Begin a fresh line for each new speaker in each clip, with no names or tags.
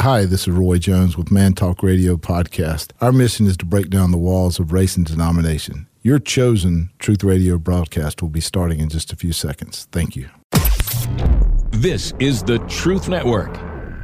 Hi, this is Roy Jones with Man Talk Radio Podcast. Our mission is to break down the walls of race and denomination. Your chosen Truth Radio broadcast will be starting in just a few seconds. Thank you.
This is the Truth Network.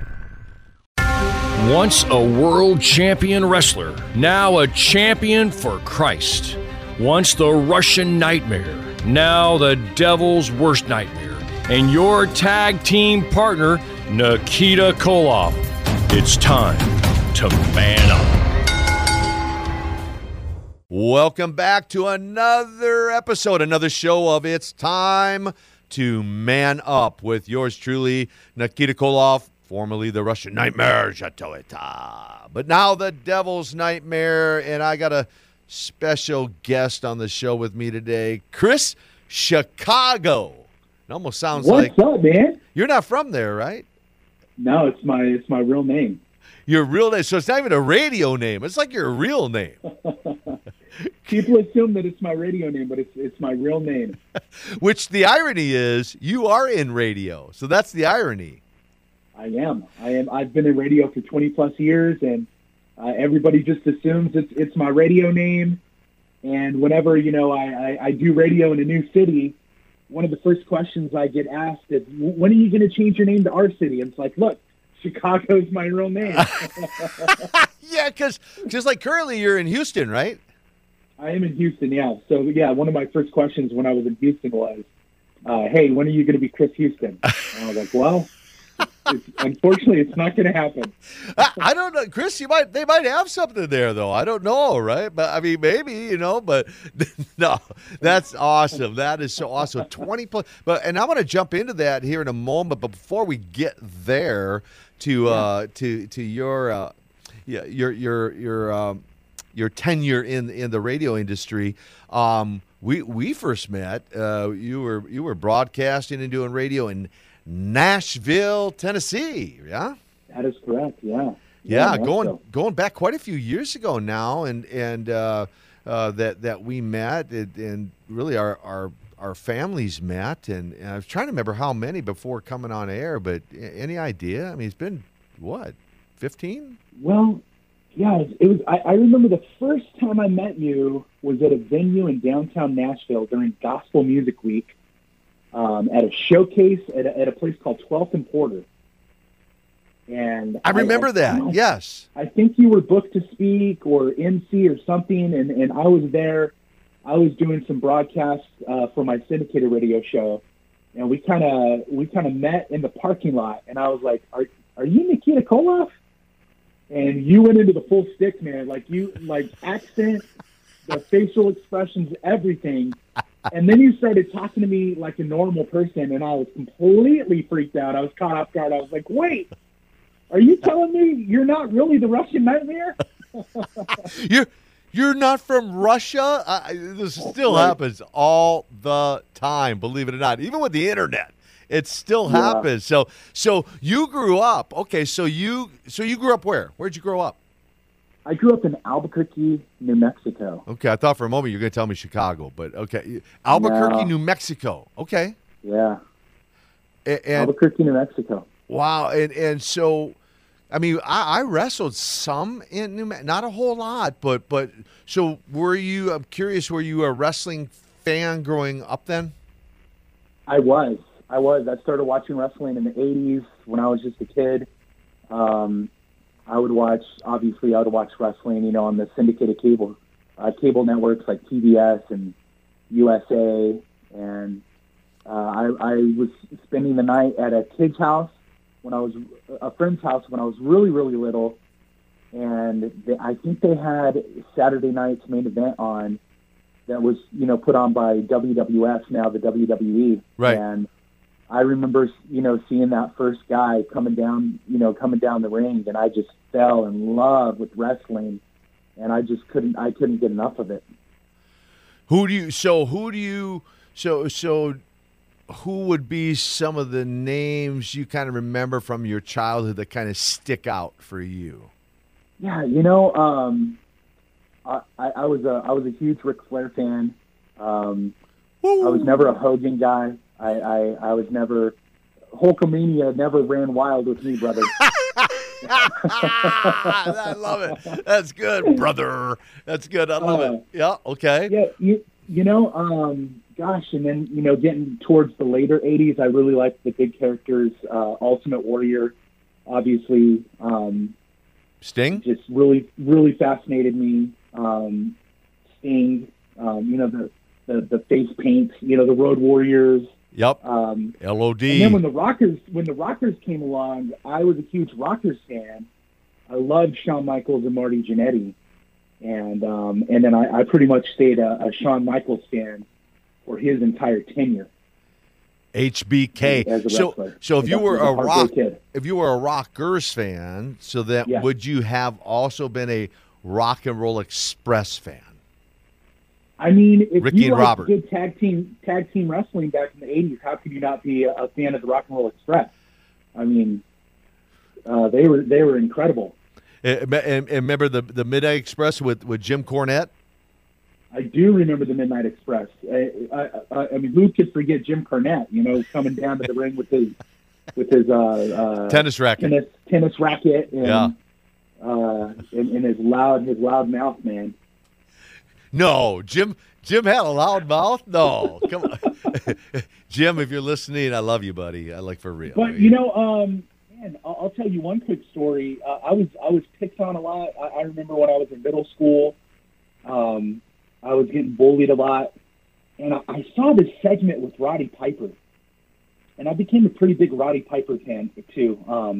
Once a world champion wrestler, now a champion for Christ. Once the Russian Nightmare, now the Devil's Worst Nightmare. And your tag team partner, Nikita Koloff. It's time to man up.
Welcome back to another episode, another show of It's Time to Man Up with yours truly, Nikita Koloff, formerly the Russian Nightmare, but now the Devil's Nightmare, and I got a special guest on the show with me today, Chris Chicago. It almost sounds
What's up, man?
You're not from there, right?
No, it's my real name.
Your real name, so it's not even a radio name. It's like your real name.
People assume that it's my radio name, but it's my real name.
Which the irony is, you are in radio, so that's the irony.
I am. I've been in radio for 20 plus years, and everybody just assumes it's my radio name. And whenever I do radio in a new city, one of the first questions I get asked is, when are you going to change your name to our city? And it's like, look, Chicago's my real name.
Yeah, because like currently you're in Houston, right?
I am in Houston, yeah. So, yeah, one of my first questions when I was in Houston was, hey, when are you going to be Chris Houston? And I was like, well, unfortunately, it's not going to happen.
I don't know, Chris. They might have something there, though. I don't know, right? But I mean, maybe But no, that's awesome. That is so awesome. 20 plus. And I want to jump into that here in a moment. But before we get there, to your tenure in the radio industry. We first met. You were broadcasting and doing radio in Nashville, Tennessee. Yeah,
that is correct. Yeah.
Yeah, going back quite a few years ago now, and that we met, and really our families met, and I was trying to remember how many before coming on air, but any idea? I mean, it's been what, 15?
Well, yeah, it was. I remember the first time I met you was at a venue in downtown Nashville during Gospel Music Week, at a showcase at a place called 12th and Porter. And
I remember that. Yes,
I think you were booked to speak or MC or something, and I was there. I was doing some broadcasts for my syndicated radio show, and we kind of met in the parking lot. And I was like, "Are you Nikita Koloff?" And you went into the full stick, man. Like accent, the facial expressions, everything. And then you started talking to me like a normal person, and I was completely freaked out. I was caught off guard. I was like, "Wait, are you telling me you're not really the Russian Nightmare?"
You're not from Russia? This still happens all the time, believe it or not. Even with the internet, it still happens. So you grew up. Okay, so you grew up where? Where'd you grow up?
I grew up in Albuquerque, New Mexico.
Okay, I thought for a moment you were going to tell me Chicago, but okay. Albuquerque, New Mexico. Okay.
Yeah.
And
Albuquerque, New Mexico.
Wow, and so, I mean, I wrestled some in New Mexico, not a whole lot, but so were you? I'm curious, were you a wrestling fan growing up then?
I was. I started watching wrestling in the '80s when I was just a kid. I would watch wrestling, on the syndicated cable networks like TBS and USA, and I was spending the night at a kid's house a friend's house when I was really, really little, and I think they had Saturday night's main event on that was, put on by WWF, now the WWE.
Right.
And I remember, seeing that first guy coming down the ring, and I just fell in love with wrestling, and I couldn't get enough of it.
Who would be some of the names you kind of remember from your childhood that kind of stick out for you?
Yeah, I was a huge Ric Flair fan. I was never a Hogan guy. I was never Hulkamania never ran wild with me, brother.
I love it. That's good, brother. That's good. I love it. Yeah. Okay.
Yeah. Gosh, and then, getting towards the later 80s, I really liked the big characters. Ultimate Warrior, obviously.
Sting?
Just really, really fascinated me. Sting, the face paint, the Road Warriors.
Yep.
LOD.
And
then when the Rockers came along, I was a huge Rockers fan. I loved Shawn Michaels and Marty Jannetty. And then I pretty much stayed a Shawn Michaels fan for his entire tenure.
HBK.
As a wrestler.
So if you were a Rockers fan,
Yeah.
would you have also been a Rock and Roll Express fan?
I mean, if
Ricky
you
and
liked
Robert.
good tag team wrestling back in the 80s, how could you not be a fan of the Rock and Roll Express? I mean, they were incredible.
And remember the Midnight Express with Jim Cornette?
I do remember the Midnight Express. I mean, who could forget Jim Cornette? Coming down to the ring with his
tennis racket,
tennis racket, and and his loud mouth, man.
No, Jim had a loud mouth. No, come on, Jim. If you're listening, I love you, buddy. I like for real.
But man, I'll tell you one quick story. I was picked on a lot. I remember when I was in middle school. I was getting bullied a lot, and I saw this segment with Roddy Piper, and I became a pretty big Roddy Piper fan too.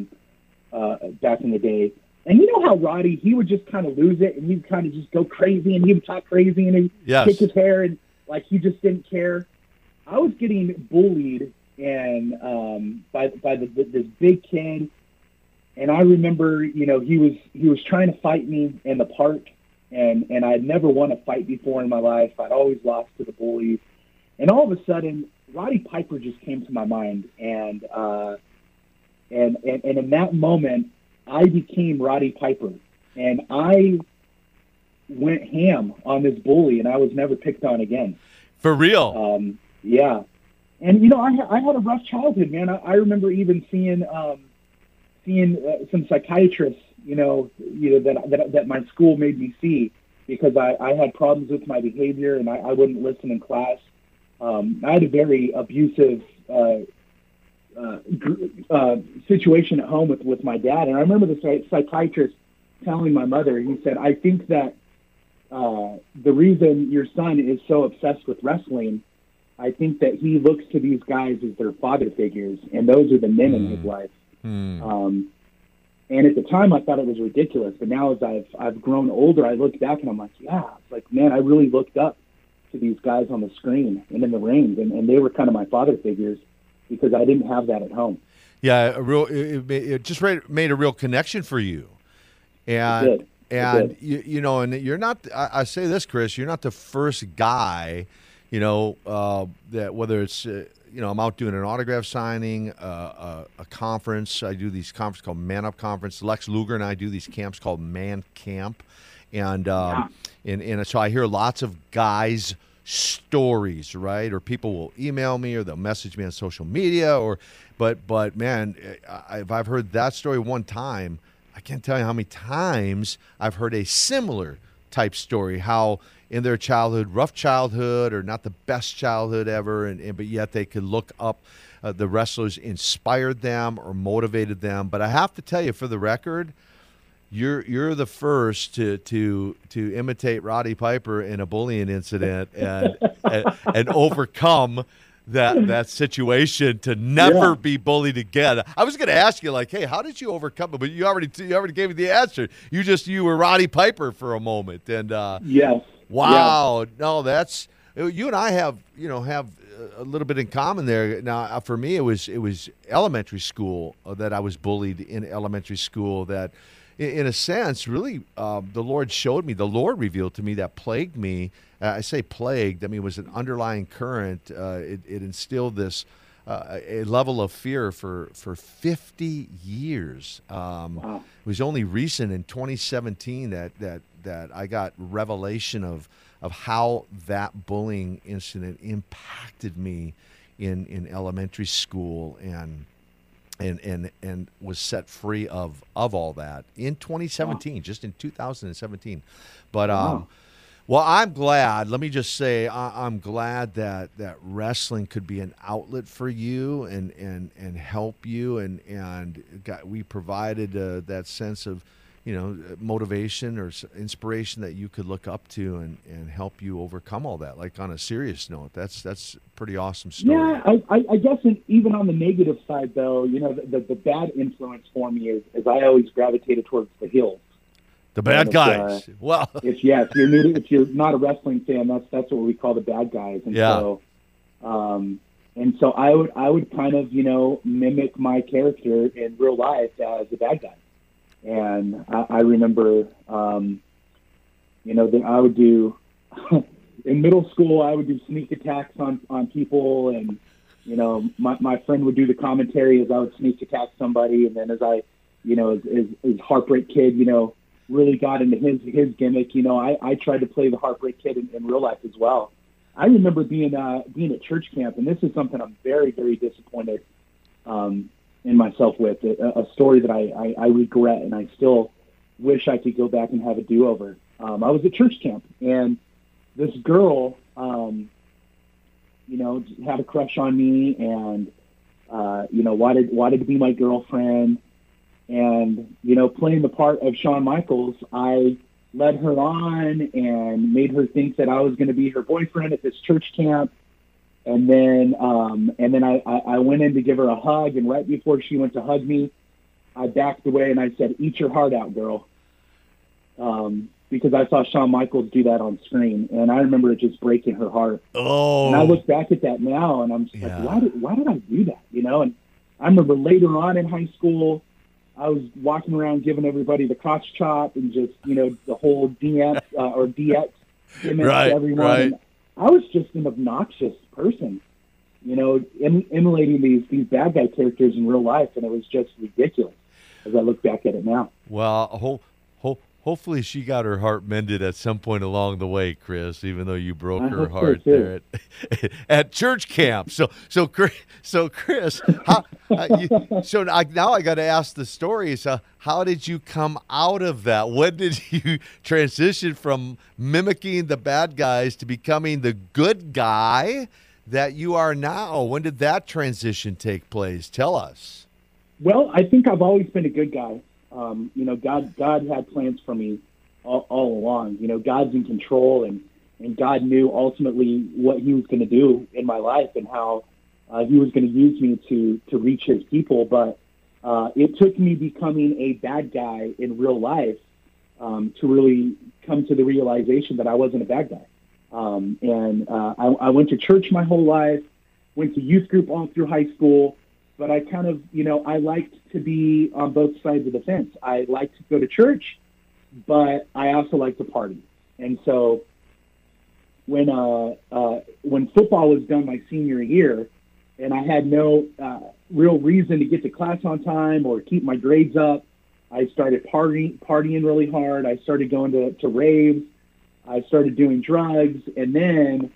Back in the day. And you know how Roddy, he would just kind of lose it, and he'd kind of just go crazy, and he would talk crazy, and he'd kick his hair, and like he just didn't care. I was getting bullied and by this big kid, and I remember, he was trying to fight me in the park, and I'd never won a fight before in my life. I'd always lost to the bullies, and all of a sudden, Roddy Piper just came to my mind, and in that moment, I became Roddy Piper, and I went ham on this bully, and I was never picked on again.
For real?
Yeah. And, I had a rough childhood, man. I remember even seeing some psychiatrists, that my school made me see because I had problems with my behavior, and I wouldn't listen in class. I had a very abusive situation at home with my dad, and I remember the psychiatrist telling my mother, he said, I think that the reason your son is so obsessed with wrestling, I think that he looks to these guys as their father figures, and those are the men in his life. And at the time, I thought it was ridiculous, but now as I've grown older, I look back and I'm like, yeah, it's like, man, I really looked up to these guys on the screen and in the ring, and they were kind of my father figures, because I didn't have that at home.
Yeah, it just made a real connection for you, and and you're not. I say this, Chris, you're not the first guy, that whether it's I'm out doing an autograph signing, a conference. I do these conferences called Man Up Conference. Lex Luger and I do these camps called Man Camp, and so I hear lots of guys' stories, right? Or people will email me, or they'll message me on social media, but man, if I've heard that story one time, I can't tell you how many times I've heard a similar type story, how in their childhood, rough childhood, or not the best childhood ever, but yet they could look up the wrestlers inspired them or motivated them. But I have to tell you, for the record, You're the first to imitate Roddy Piper in a bullying incident and overcome that situation to never be bullied again. I was going to ask you, like, hey, how did you overcome it? But you already gave me the answer. You were Roddy Piper for a moment, and
yes,
wow,
yeah.
No, that's you and I have a little bit in common there. Now, for me, it was elementary school that I was bullied in elementary school that. In a sense, really, the Lord revealed to me that plagued me. I say plagued, I mean, it was an underlying current. It instilled this a level of fear for 50 years. Wow. It was only recent in 2017 that I got revelation of how that bullying incident impacted me in elementary school. And and was set free of all that in 2017, just in 2017. But well, I'm glad. Let me just say, I'm glad that wrestling could be an outlet for you and help you, and we provided that sense of, motivation or inspiration that you could look up to and help you overcome all that. Like, on a serious note, that's a pretty awesome story.
Yeah, I guess even on the negative side, though, the bad influence for me is I always gravitated towards the heels.
The bad guys. Well,
if you're not a wrestling fan, that's what we call the bad guys. And so I would kind of mimic my character in real life as a bad guy. And I remember, that I would do in middle school. I would do sneak attacks on people, and my friend would do the commentary as I would sneak attack somebody, and then as I, as Heartbreak Kid, really got into his gimmick. I tried to play the Heartbreak Kid in real life as well. I remember being at church camp, and this is something I'm very, very disappointed in myself with, a story that I regret, and I still wish I could go back and have a do-over. I was at church camp, and this girl, had a crush on me, and wanted to be my girlfriend. And, playing the part of Shawn Michaels, I led her on and made her think that I was going to be her boyfriend at this church camp. And then I went in to give her a hug, and right before she went to hug me, I backed away and I said, "Eat your heart out, girl." Because I saw Shawn Michaels do that on screen, and I remember it just breaking her heart.
Oh.
And I look back at that now, and I'm just like, why did I do that? And I remember later on in high school, I was walking around giving everybody the crotch chop and just, the whole DX or DX gimmick to everyone.
Right.
And I was just an obnoxious person, emulating these bad guy characters in real life, and it was just ridiculous as I look back at it now.
Well, hopefully she got her heart mended at some point along the way, Chris, even though you broke her heart there at church camp. So Chris, now I got to ask the story. So how did you come out of that? When did you transition from mimicking the bad guys to becoming the good guy that you are now? When did that transition take place? Tell us.
Well, I think I've always been a good guy. God had plans for me all along. God's in control, and God knew ultimately what he was going to do in my life and how he was going to use me to reach his people. But it took me becoming a bad guy in real life to really come to the realization that I wasn't a bad guy. I went to church my whole life, went to youth group all through high school. But I kind of, I liked to be on both sides of the fence. I liked to go to church, but I also liked to party. And so when football was done my senior year, and I had no real reason to get to class on time or keep my grades up, I started partying really hard. I started going to raves. I started doing drugs, and then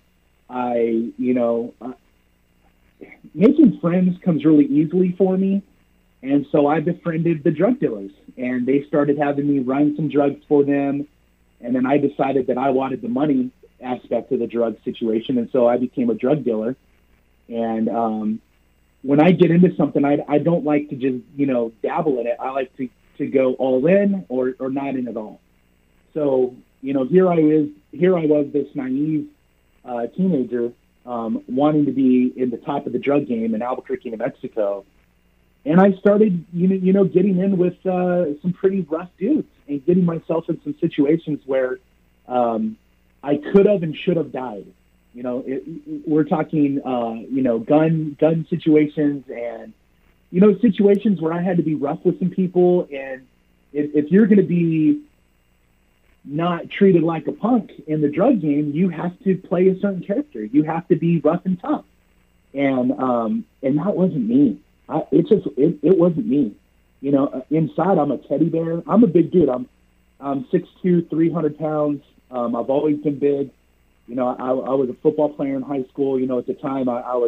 making friends comes really easily for me. And so I befriended the drug dealers, and they started having me run some drugs for them. And then I decided that I wanted the money aspect of the drug situation. And so I became a drug dealer. And when I get into something, I don't like to just, dabble in it. I like to go all in or not in at all. So, here I was this naive teenager, wanting to be in the top of the drug game in Albuquerque, New Mexico. And I started, getting in with some pretty rough dudes and getting myself in some situations where I could have and should have died. We're talking, gun situations and, situations where I had to be rough with some people. And if you're going to be not treated like a punk in the drug game, you have to play a certain character. You have to be rough and tough. And that wasn't me. It wasn't me. Inside I'm a teddy bear. I'm a big dude. I'm 6'2", 300 pounds. I've always been big. I was a football player in high school. At the time I was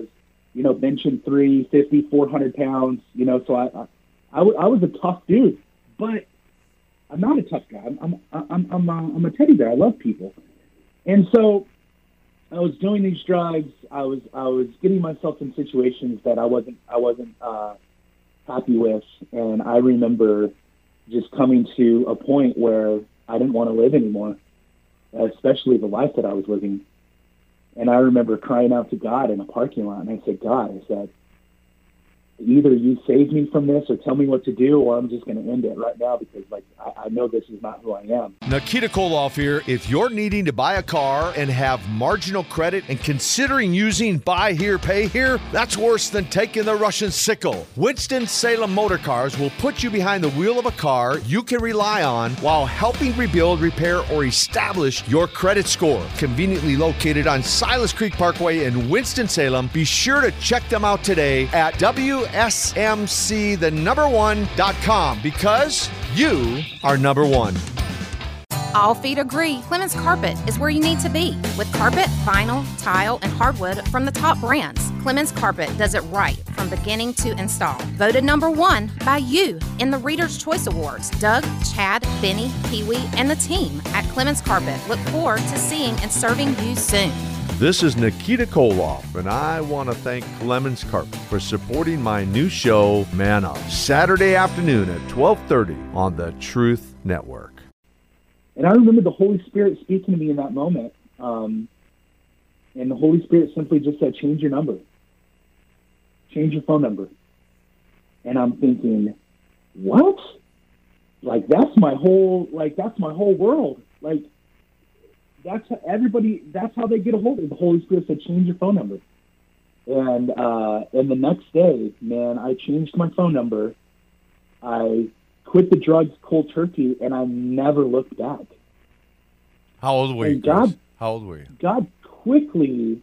benching 350, 400 pounds, so I was a tough dude, but I'm not a tough guy. I'm a teddy bear. I love people. And so I was doing these drugs. I was getting myself in situations that I wasn't happy with. And I remember just coming to a point where I didn't want to live anymore, especially the life that I was living. And I remember crying out to God in a parking lot. And I said, God, I said, either you save me from this or tell me what to do, or I'm just going to end it right now because, I know this is not who I am.
Nikita Koloff here. If you're needing to buy a car and have marginal credit and considering using buy here, pay here, that's worse than taking the Russian sickle. Winston-Salem Motor Cars will put you behind the wheel of a car you can rely on while helping rebuild, repair, or establish your credit score. Conveniently located on Silas Creek Parkway in Winston-Salem, be sure to check them out today at WSMC1.com because you are number one.
All feet agree Clemens Carpet is where you need to be. With carpet, vinyl, tile, and hardwood from the top brands, Clemens Carpet does it right from beginning to install. Voted number one by you in the Reader's Choice Awards. Doug, Chad, Benny, Pee-wee, and the team at Clemens Carpet look forward to seeing and serving you soon.
This is Nikita Koloff, and I want to thank Clemens Carpet for supporting my new show, Man Up, Saturday afternoon at 12:30 on the Truth Network.
And I remember the Holy Spirit speaking to me in that moment, and the Holy Spirit simply just said, change your number. Change your phone number. And I'm thinking, what? That's my whole world. That's how they get a hold of it. The Holy Spirit said, change your phone number. And the next day, man, I changed my phone number. I quit the drugs cold turkey, and I never looked back.
How old were you, Chris? How old were you?
God quickly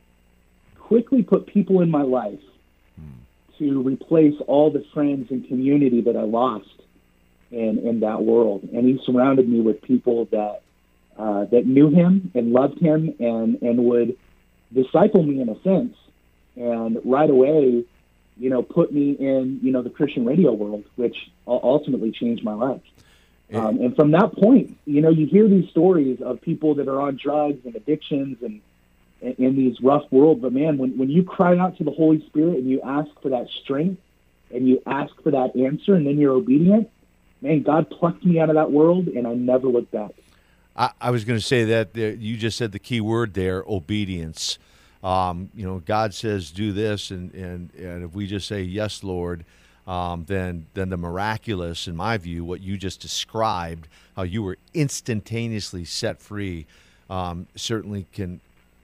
put people in my life to replace all the friends and community that I lost in that world. And he surrounded me with people that knew him and loved him and would disciple me in a sense. And right away, put me in, the Christian radio world, which ultimately changed my life. And from that point, you hear these stories of people that are on drugs and addictions and in these rough worlds. But man, when you cry out to the Holy Spirit and you ask for that strength and you ask for that answer and then you're obedient, man, God plucked me out of that world and I never looked back.
I was going to say that you just said the key word there, obedience. God says do this, and if we just say yes, Lord, then the miraculous, in my view, what you just described, how you were instantaneously set free, certainly can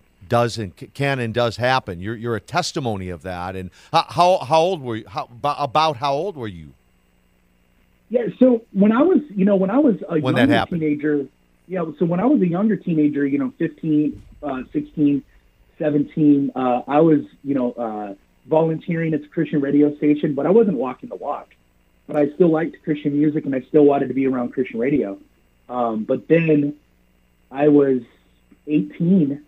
and does happen. You're a testimony of that. And how old were you? About how old were you?
Yeah. So when I was a younger teenager. Yeah, so when I was a younger teenager, 15, 16, 17, I was, volunteering at the Christian radio station, but I wasn't walking the walk. But I still liked Christian music, and I still wanted to be around Christian radio. But then I was 19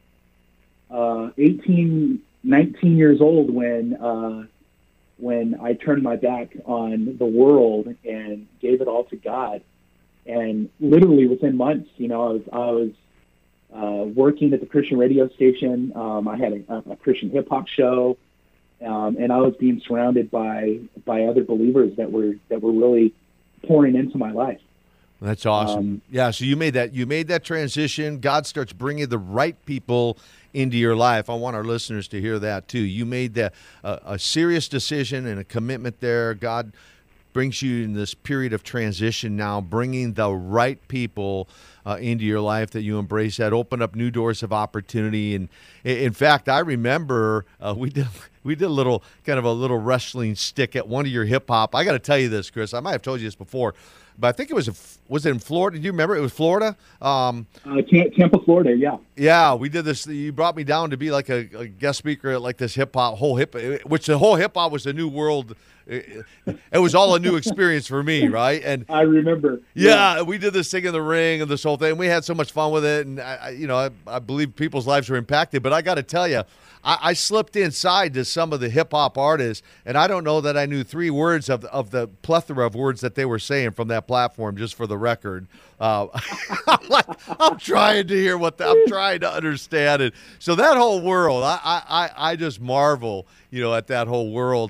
years old when I turned my back on the world and gave it all to God. And literally within months, I was working at the Christian radio station. I had a Christian hip hop show, and I was being surrounded by other believers that were really pouring into my life.
That's awesome. So you made that transition. God starts bringing the right people into your life. I want our listeners to hear that too. You made a serious decision and a commitment there. God brings you in this period of transition now, bringing the right people into your life that you embrace, that open up new doors of opportunity. And in fact, I remember we did a little wrestling stick at one of your hip hop. I got to tell you this, Chris. I might have told you this before, but I think it was it in Florida? Do you remember? It was Florida.
Tampa, Florida. Yeah.
Yeah, we did this. You brought me down to be like a guest speaker at like this which the whole hip hop was a new world it was all a new experience for me, right? And
I remember.
yeah, we did this Sing in the Ring and this whole thing. We had so much fun with it, and I believe people's lives were impacted. But I got to tell you, I slipped inside to some of the hip hop artists, and I don't know that I knew 3 words of the plethora of words that they were saying from that platform. Just for the record, I'm trying to hear I'm trying to understand it. So that whole world, I just marvel, at that whole world,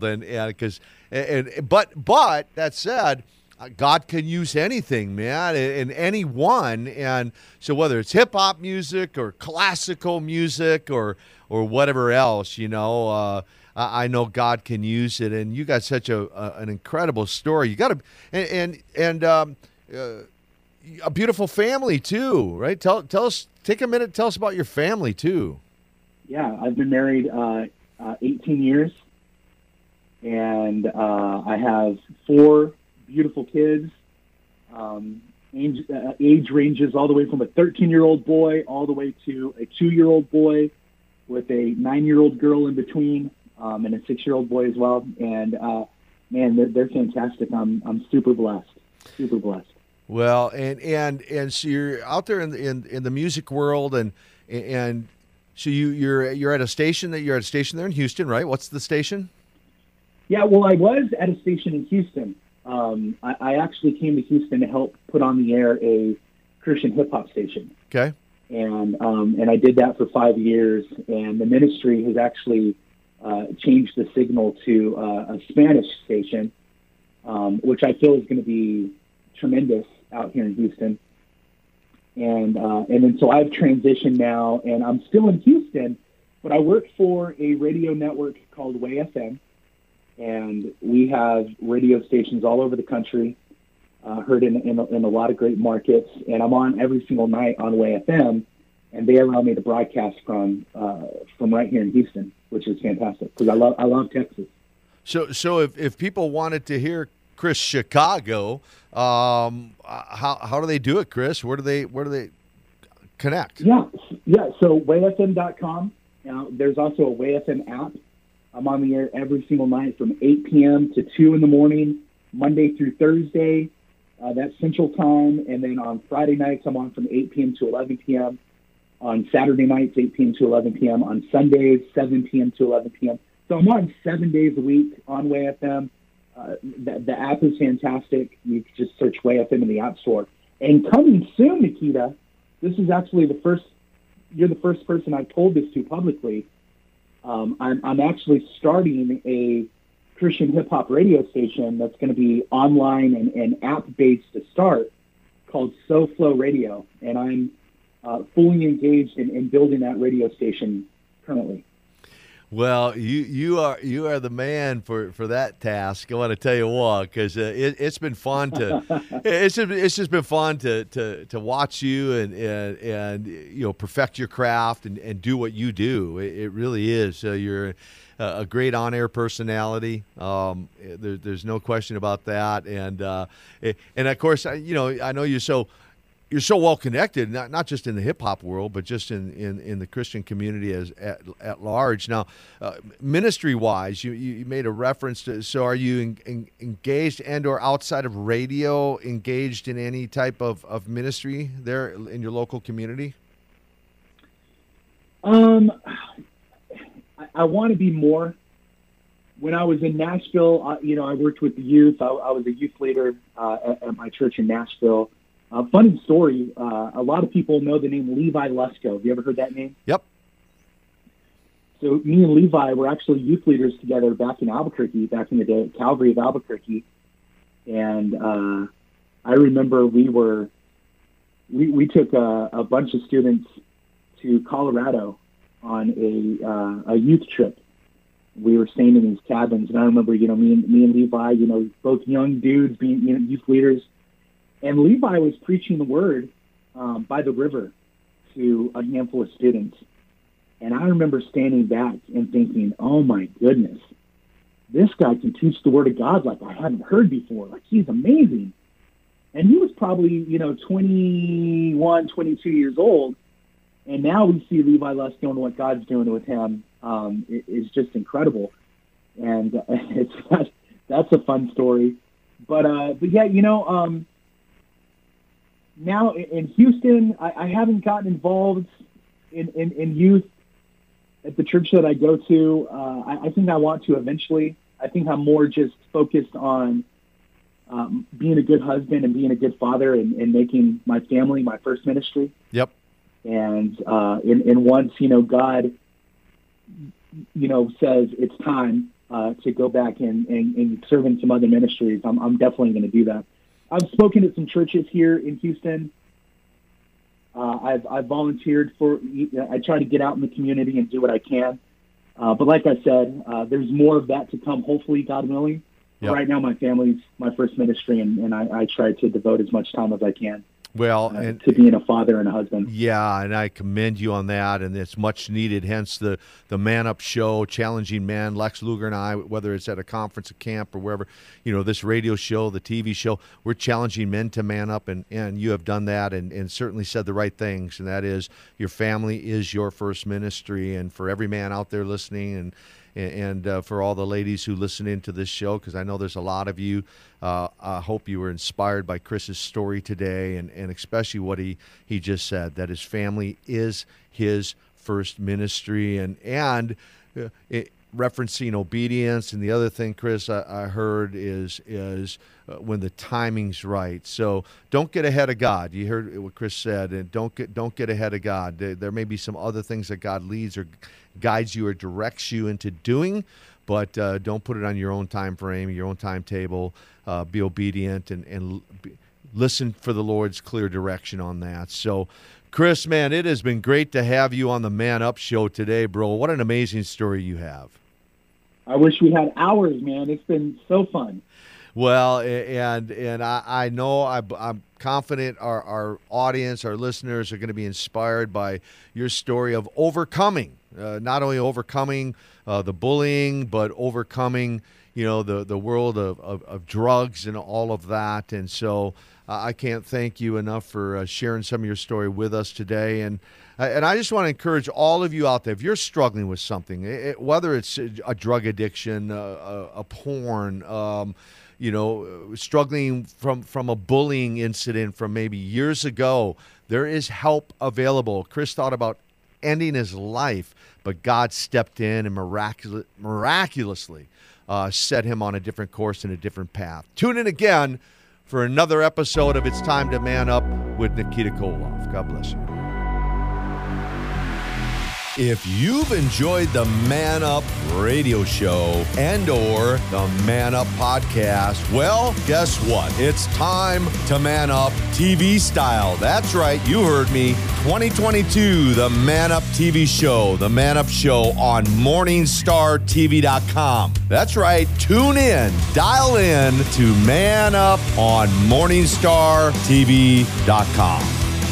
but that said, God can use anything, man, and anyone. And so whether it's hip hop music or classical music or whatever else, I know God can use it. And you got such an incredible story. You got a beautiful family too, right? Tell us, take a minute, tell us about your family too.
Yeah, I've been married 18 years, and I have 4 beautiful kids. Age ranges all the way from a 13-year-old boy all the way to a 2-year-old boy with a 9-year-old girl in between, and a 6-year-old boy as well. And man, they're fantastic. I'm super blessed. Super blessed.
Well, and so you're out there in the music world, and so you're at a station there in Houston, right? What's the station?
Yeah, well, I was at a station in Houston. I actually came to Houston to help put on the air a Christian hip hop station.
Okay.
And I did that for 5 years, and the ministry has actually changed the signal to a Spanish station, which I feel is going to be tremendous out here in Houston. And then so I've transitioned now, and I'm still in Houston, but I work for a radio network called Way FM. And we have radio stations all over the country, heard in a lot of great markets. And I'm on every single night on Way FM, and they allow me to broadcast from right here in Houston, which is fantastic because I love Texas.
So if people wanted to hear Chris Chicago, how do they do it, Chris? Where do they connect?
Yeah. So wayfm.com. Now there's also a Way FM app. I'm on the air every single night from 8 p.m. to 2 in the morning, Monday through Thursday. That's Central Time. And then on Friday nights, I'm on from 8 p.m. to 11 p.m. On Saturday nights, 8 p.m. to 11 p.m. On Sundays, 7 p.m. to 11 p.m. So I'm on 7 days a week on Way FM. The app is fantastic. You can just search Way FM in the App Store. And coming soon, Nikita, this is actually you're the first person I've told this to publicly. I'm actually starting a Christian hip-hop radio station that's going to be online and app-based to start, called SoFlo Radio, and I'm fully engaged in building that radio station currently.
Well, you are the man for that task. I want to tell you what, because it's been fun to it's just been fun to watch you and perfect your craft and do what you do. It really is. You're a great on-air personality. There's no question about that. And of course, I know you're so well connected, not just in the hip hop world, but just in the Christian community at large. Now, ministry wise, you made a reference to. So, are you engaged and/or outside of radio, engaged in any type of ministry there in your local community?
I want to be more. When I was in Nashville, I worked with the youth. I was a youth leader at my church in Nashville. Funny story, a lot of people know the name Levi Lusko. Have you ever heard that name?
Yep.
So me and Levi were actually youth leaders together back in Albuquerque, back in the day at Calvary of Albuquerque. And I remember we took a bunch of students to Colorado on a youth trip. We were staying in these cabins, and I remember, me and Levi, both young dudes being, youth leaders. And Levi was preaching the word by the river to a handful of students. And I remember standing back and thinking, oh, my goodness, this guy can teach the word of God like I hadn't heard before. Like, he's amazing. And he was probably, 21, 22 years old. And now we see Levi Lusko and what God's doing with him is just incredible. And that's a fun story. But yeah, now in Houston, I haven't gotten involved in youth at the church that I go to. I think I want to eventually. I think I'm more just focused on being a good husband and being a good father and making my family my first ministry.
Yep.
And once, God, says it's time to go back and serve in some other ministries, I'm definitely going to do that. I've spoken at some churches here in Houston. I've volunteered I try to get out in the community and do what I can. But like I said, there's more of that to come, hopefully, God willing. Yep. Right now, my family's my first ministry, and I try to devote as much time as I can.
Well, and
to being a father and a husband.
Yeah, and I commend you on that, and it's much needed. Hence the Man Up Show, challenging men. Lex Luger and I, whether it's at a conference, a camp, or wherever, this radio show, the TV show, we're challenging men to man up, and you have done that, and certainly said the right things, and that is your family is your first ministry, and for every man out there listening, and for all the ladies who listen into this show, because I know there's a lot of you. I hope you were inspired by Chris's story today, and especially what he just said, that his family is his first ministry, and referencing obedience. And the other thing, Chris, I heard is when the timing's right. So don't get ahead of God. You heard what Chris said, and don't get ahead of God. There may be some other things that God leads or guides you or directs you into doing, but don't put it on your own time frame, your own timetable. Be obedient and listen for the Lord's clear direction on that. So, Chris, man, it has been great to have you on the Man Up Show today, bro. What an amazing story you have.
I wish we had hours, man. It's been so fun.
Well, and I know I'm confident our audience, our listeners are going to be inspired by your story of overcoming, not only overcoming the bullying, but overcoming the world of drugs and all of that. And so I can't thank you enough for sharing some of your story with us today. And I just want to encourage all of you out there, if you're struggling with something, whether it's a drug addiction, a porn, struggling from a bullying incident from maybe years ago, there is help available. Chris thought about ending his life, but God stepped in and miraculously set him on a different course and a different path. Tune in again for another episode of It's Time to Man Up with Nikita Koloff. God bless you. If you've enjoyed the Man Up radio show and or the Man Up podcast, well, guess what? It's time to man up TV style. That's right, you heard me. 2022, the Man Up TV show, the Man Up show on MorningstarTV.com. That's right, tune in, dial in to Man Up on MorningstarTV.com.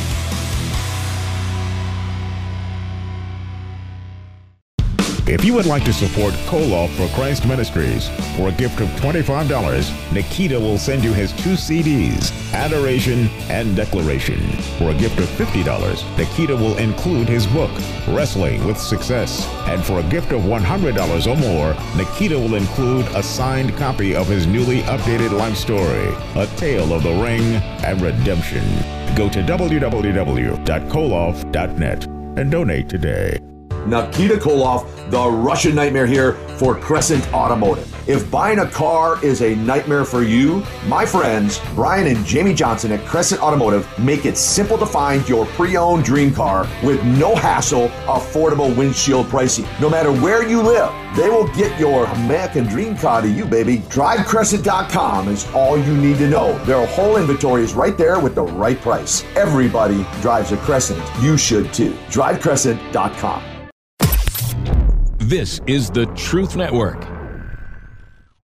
If you would like to support Koloff for Christ Ministries, for a gift of $25, Nikita will send you his 2 CDs, Adoration and Declaration. For a gift of $50, Nikita will include his book, Wrestling with Success. And for a gift of $100 or more, Nikita will include a signed copy of his newly updated life story, A Tale of the Ring and Redemption. Go to www.koloff.net and donate today.
Nikita Koloff, the Russian Nightmare here for Crescent Automotive. If buying a car is a nightmare for you, my friends Brian and Jamie Johnson at Crescent Automotive make it simple to find your pre-owned dream car with no hassle, affordable windshield pricing. No matter where you live, they will get your American dream car to you, baby. DriveCrescent.com is all you need to know. Their whole inventory is right there with the right price. Everybody drives a Crescent. You should too. DriveCrescent.com.
This is the Truth Network.